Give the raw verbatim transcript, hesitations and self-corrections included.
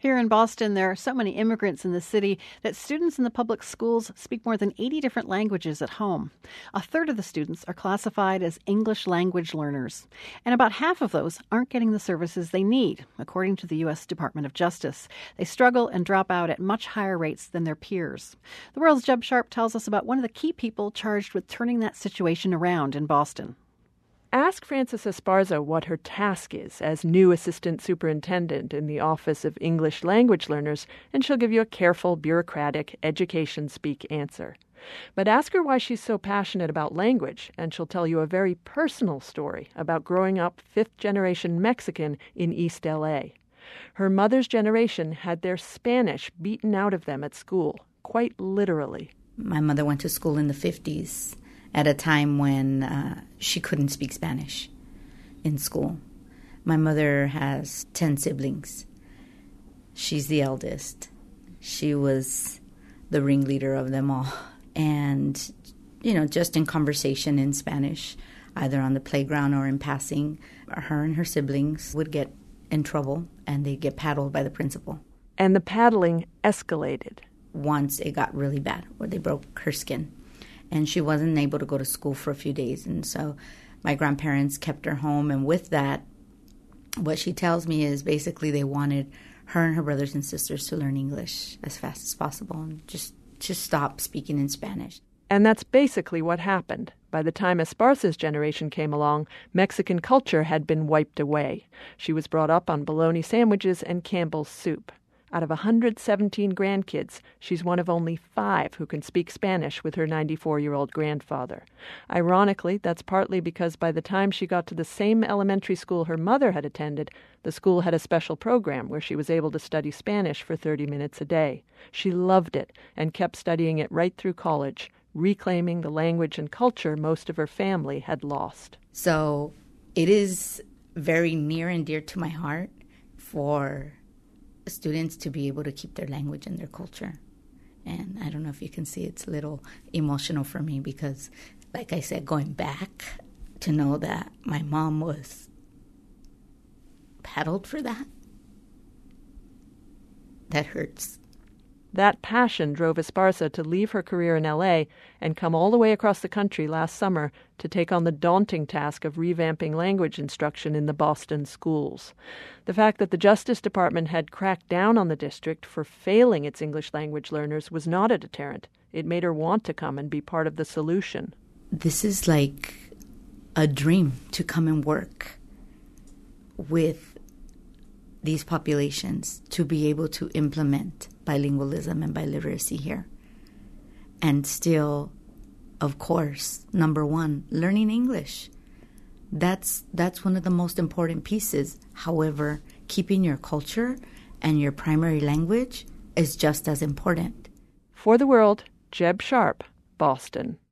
Here in Boston, there are so many immigrants in the city that students in the public schools speak more than eighty different languages at home. A third of the students are classified as English language learners, and about half of those aren't getting the services they need, according to the U S Department of Justice. They struggle and drop out at much higher rates than their peers. The World's Jeb Sharp tells us about one of the key people charged with turning that situation around in Boston. Ask Frances Esparza what her task is as new assistant superintendent in the Office of English Language Learners, and she'll give you a careful, bureaucratic, education-speak answer. But ask her why she's so passionate about language, and she'll tell you a very personal story about growing up fifth-generation Mexican in East L A. Her mother's generation had their Spanish beaten out of them at school, quite literally. My mother went to school in the fifties. At a time when uh, she couldn't speak Spanish in school. My mother has ten siblings. She's the eldest. She was the ringleader of them all. And, you know, just in conversation in Spanish, either on the playground or in passing, her and her siblings would get in trouble and they'd get paddled by the principal. And the paddling escalated. Once it got really bad, where they broke her skin. And she wasn't able to go to school for a few days. And so my grandparents kept her home. And with that, what she tells me is basically they wanted her and her brothers and sisters to learn English as fast as possible and just, just stop speaking in Spanish. And that's basically what happened. By the time Esparza's generation came along, Mexican culture had been wiped away. She was brought up on bologna sandwiches and Campbell's soup. Out of one hundred seventeen grandkids, she's one of only five who can speak Spanish with her ninety-four-year-old grandfather. Ironically, that's partly because by the time she got to the same elementary school her mother had attended, the school had a special program where she was able to study Spanish for thirty minutes a day. She loved it and kept studying it right through college, reclaiming the language and culture most of her family had lost. So it is very near and dear to my heart for students to be able to keep their language and their culture. And I don't know if you can see, it's a little emotional for me because, like I said, going back to know that my mom was paddled for that, that hurts. That passion drove Esparza to leave her career in L A and come all the way across the country last summer to take on the daunting task of revamping language instruction in the Boston schools. The fact that the Justice Department had cracked down on the district for failing its English language learners was not a deterrent. It made her want to come and be part of the solution. This is like a dream to come and work with these populations, to be able to implement bilingualism and biliteracy here. And still, of course, number one, learning English. That's that's one of the most important pieces. However, keeping your culture and your primary language is just as important. For the World, Jeb Sharp, Boston.